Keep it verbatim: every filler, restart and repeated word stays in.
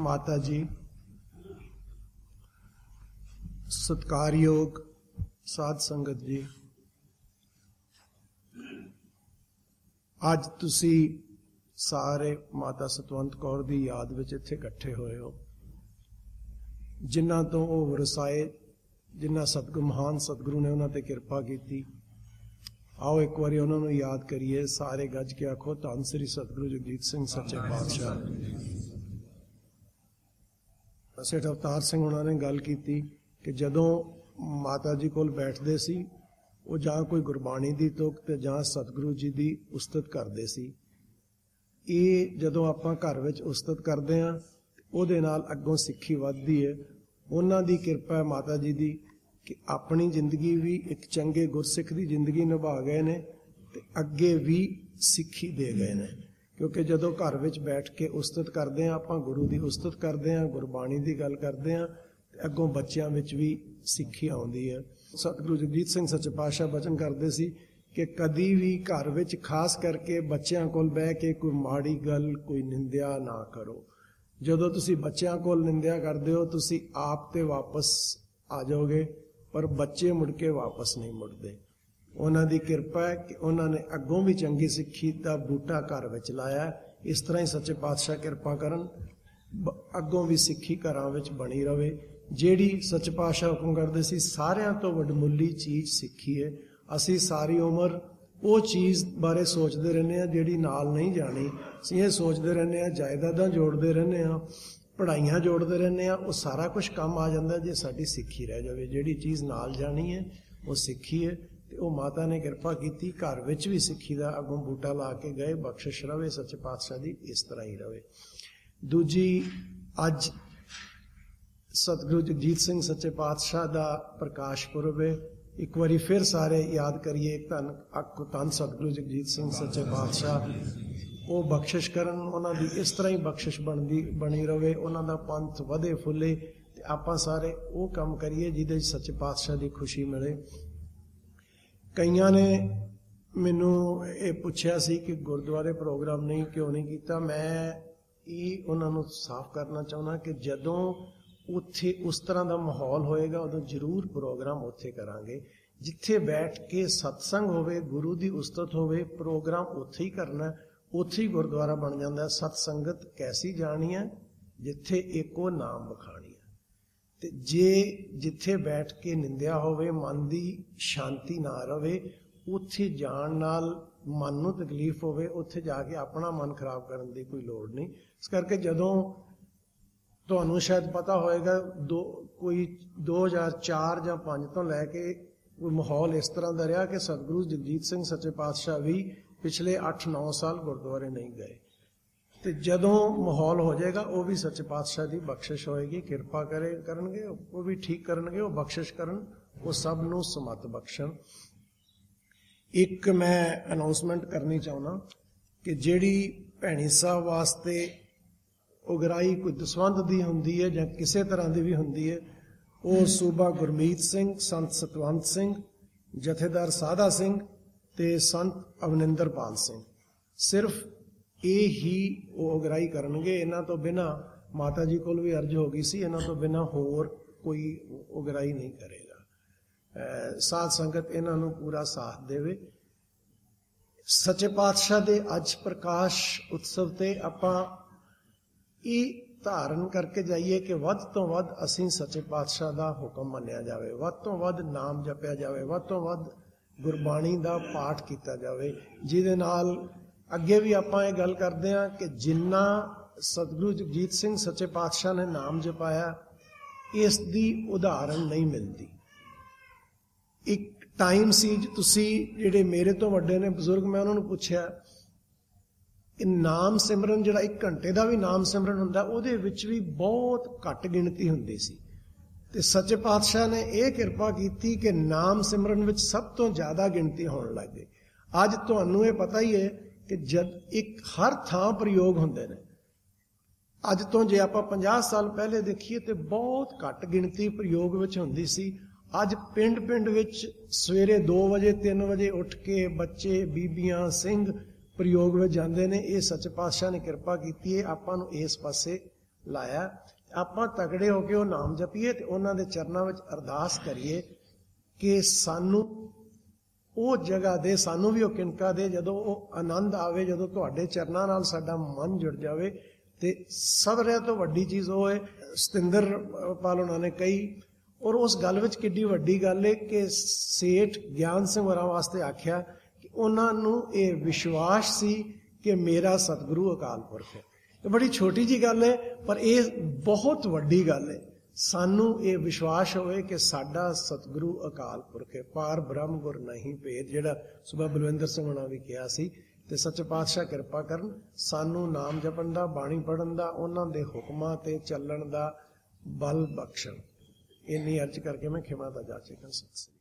माता जी, सत्कारयोग साध संगत जी, अज तुसी सारे माता सतवंत कौर दी याद विच इत्थे इकट्ठे होए हो, जिन्हां तो वो वरसाए, जिन्हां सतगुरु महान सतगुरु ने उन्हां ते कृपा कीती। आओ एक बारी उन्हां नूं याद करिए। सारे गज के आखो धन श्री सतगुरु जगजीत सिंह सच्चे पातशाह। सेठ अवतार सिंह उन्होंने गल की कि जदों माता जी कोल बैठते सी, वो जां कोई गुरबाणी दी तुक ते जां सतगुरु जी दी उस्तत करते सी। ये जदों आपां घर विच उस्तत करते हैं, उहदे नाल अग्गों सिੱਖੀ वधदी है। उन्हां दी किरपा है माता जी दी कि अपनी जिंदगी भी एक चंगे गुरसिख की जिंदगी निभा गए ने ते अगे भी सिੱਖੀ दे गए ने। क्योंकि जदों घर विच बैठ के उस्तत करते हैं, आपां गुरु की उस्तत करते हैं, गुरबाणी की गल करते हैं, अगों बच्चों विच भी सिੱਖੀ आउंदी है। सतगुरु जगजीत सिंह सच्चे पातशाह बचन करते सी कि कदी भी घर विच खास करके बच्चों कोल बह के कोई माड़ी गल, कोई निंदिया ना करो। जदों तुसी बच्चों कोल निंदिया करते हो, तुसी आप ते वापस आ जाओगे, पर बच्चे मुड़ के वापस नहीं मुड़ते। उन्हां दी किरपा है कि उन्होंने अगों भी चंगी सिੱਖੀ दा बूटा घर विच लाया। इस तरह ही सच्चे पातशाह किरपा करन, अगों भी सिੱਖੀ घरां विच बनी रवे। जिहड़ी सच्चे पातशाह हुक्म करदे सी, सारियां तो वडमुली चीज़ सिੱਖੀ है। असी सारी उम्र वो चीज़ बारे सोचते रहने हैं जिहड़ी नाल नहीं जानी। असीं ये सोचते रहने हैं, जायदादां जोड़ते रहने हैं, पढ़ाइयां जोड़ते रहने हैं, वो सारा कुछ काम आ जाता जे साडी सिੱਖੀ रह जाए। जिहड़ी चीज़ नाल जानी है वो सिੱਖੀ है। तो वो माता ने कृपा की, घर विच भी सिੱਖੀ दा अगों बूटा ला के गए। बख्शिश रवे सच्चे पातशाह दी, इस तरह ही रवे। दूजी, अज सतगुरु जगजीत सिंह सच्चे पातशाह दा प्रकाश पुरब है। एक बारी फिर सारे याद करिए, धन अक धन सतगुरु जगजीत सिंह सच्चे पातशाह वो बख्शिश करन, उन्हां दी इस तरह ही बख्शिश बनदी बनी रवे, उन्हां दा पंथ वधे फुले ते आपां सारे वो काम करिए जिहदे सच्चे पातशाह दी खुशी मिले। कईयां ने मैनू ये पुछया सी कि गुरुद्वारे प्रोग्राम नहीं क्यों नहीं किया। मैं ये उन्हां नूं साफ करना चाहुंदा कि जदों उत्थे उस तरह का माहौल होएगा, उदों जरूर प्रोग्राम उत्थे करांगे। जिथे बैठ के सत्संग होवे, गुरु की उस्तत होवे, प्रोग्राम उत्थे ही करना, उत्थे ही गुरुद्वारा बन जाता है। सत्संगत कैसी जानी है, जिथे एको नाम बखानी है। ते जे जिथे बैठ के निंदिया होवे, मन की शांति ना रवे, उत्थे जाण नाल मन नूं तकलीफ होवे, उत्थे जाके अपना मन खराब करने की कोई लोड़ नहीं। इस करके जदों तुहानूं शायद पता होएगा, दो कोई दो हज़ार चार या पाँच तो लैके कोई माहौल इस तरह का रहा कि सतगुरु जगजीत सिंह सच्चे पातशाह भी पिछले अठ नौ साल गुरुद्वारे नहीं गए। तो जदों माहौल हो जाएगा, वो भी सच्चे पातशाह की बख्शिश होएगी, कृपा करे करनगे, वो भी ठीक करनगे, वो बख्शिश करन, वो सब नूं समत बख्शण। एक मैं अनाउंसमेंट करनी चाहना कि जिहड़ी भैणी साहब वास्ते उगराई कोई दसवंध दी हुंदी है जां किसी तरह की भी हुंदी है, वो सूबा गुरमीत सिंह, संत सतवंत सिंह, जथेदार साधा सिंह ते संत अवनिंदरपाल सिंह, सिर्फ ये ही वो उगराई करनगे। इन्हां तो बिना माता जी कोल भी अर्ज हो गई सी, इन्हां तो बिना होर कोई उगराई नहीं करेगा। साध संगत इन्हां नूं पूरा साथ देवे। सच्चे पातशाह दे अज प्रकाश उत्सव ते आपां ये धारण करके जाइए कि वध तो वध असीं सच्चे पातशाह का हुक्म मन्निया जाए, वध तो वध नाम जपिया जाए, वध तो वध गुरबाणी का पाठ किया जाए, जिहदे नाल अगे भी आपां ये गल करते हैं कि जिन्ना सतगुरु जगजीत सिंह सच्चे पातशाह ने नाम जपाया, इस दी उदाहरण नहीं मिलती। एक टाइम सी, तुसी जिहड़े मेरे तो वड्डे ने बजुर्ग, मैं उन्होंने पूछया नाम सिमरन जिहड़ा एक घंटे का भी नाम सिमरन हुंदा, उहदे विच भी बहुत घट गिणती हुंदी सी। ते सच्चे पातशाह ने यह किरपा की कि नाम सिमरन विच सब तो ज्यादा गिणती होण लग गई। अज तुहानूं ये पता ही है कि जद एक हर थां प्रयोग हुंदे ने। अज तो जे आपां पचास साल पहले देखिए तो बहुत घट गिणती प्रयोग विच हुंदी सी। अज पिंड पिंड विच सवेरे दो बजे तीन बजे उठ के बच्चे, बीबियां, सिंह प्रयोग में जाते हैं। ये सच पातशाह ने कृपा की है, आपां नूं इस पासे ਲਾਇਆ। ਆਪਾਂ ਤਗੜੇ ਹੋ ਕੇ ਉਹ ਨਾਮ ਜਪੀਏ ਤੇ ਉਹਨਾਂ ਦੇ ਚਰਨਾਂ ਵਿੱਚ ਅਰਦਾਸ ਕਰੀਏ ਕਿ ਸਾਨੂੰ ਉਹ ਜਗ੍ਹਾ ਦੇ, ਸਾਨੂੰ ਵੀ ਉਹ ਕਿਣਕਾ ਦੇ, ਜਦੋਂ ਉਹ ਆਨੰਦ ਆਵੇ, ਜਦੋਂ ਤੁਹਾਡੇ ਚਰਨਾਂ ਨਾਲ ਸਾਡਾ ਮਨ ਜੁੜ ਜਾਵੇ। ਤੇ ਸਭਰਿਆਂ ਤੋਂ ਵੱਡੀ ਚੀਜ਼ ਉਹ ਹੈ, ਸਤਿੰਦਰ ਪਾਲ ਉਹਨਾਂ ਨੇ ਕਹੀ, ਔਰ ਉਸ ਗੱਲ ਵਿੱਚ ਕਿੱਡੀ ਵੱਡੀ ਗੱਲ ਹੈ ਕਿ ਸੇਠ ਗਿਆਨ ਸਿੰਘ ਹੋਰਾਂ ਵਾਸਤੇ ਆਖਿਆ ਕਿ ਉਹਨਾਂ ਨੂੰ ਇਹ ਵਿਸ਼ਵਾਸ ਸੀ ਕਿ ਮੇਰਾ ਸਤਿਗੁਰੂ ਅਕਾਲ ਪੁਰਖ ਹੈ। ਇਹ ਬੜੀ ਛੋਟੀ ਜੀ ਗੱਲ ਹੈ, ਪਰ ਇਹ ਬਹੁਤ ਵੱਡੀ ਗੱਲ ਹੈ। ਸਾਨੂੰ ਇਹ ਵਿਸ਼ਵਾਸ ਹੋਵੇ ਕਿ ਸਾਡਾ ਸਤਿਗੁਰੂ ਅਕਾਲ ਪੁਰਖ ਹੈ, ਪਾਰ ਬ੍ਰਹਮ ਗੁਰ ਨਹੀਂ ਭੇਦ, ਜਿਹੜਾ ਸੁਬਾ ਬਲਵਿੰਦਰ ਸਿੰਘ ਹੋਣਾ ਵੀ ਕਿਹਾ ਸੀ। ਤੇ ਸੱਚੇ ਪਾਤਸ਼ਾਹ ਕਿਰਪਾ ਕਰਨ, ਸਾਨੂੰ ਨਾਮ ਜਪਣ ਦਾ, ਬਾਣੀ ਪੜ੍ਹਨ ਦਾ, ਉਹਨਾਂ ਦੇ ਹੁਕਮਾਂ ਤੇ ਚੱਲਣ ਦਾ ਬਲ ਬਖਸ਼ਣ। ਇੰਨੀ ਅਰਜ਼ ਕਰਕੇ ਮੈਂ ਖਿਮਾ ਦਾ ਜਾਚੇਗਾ। ਸਤਿ ਸ੍ਰੀ ਅਕਾਲ।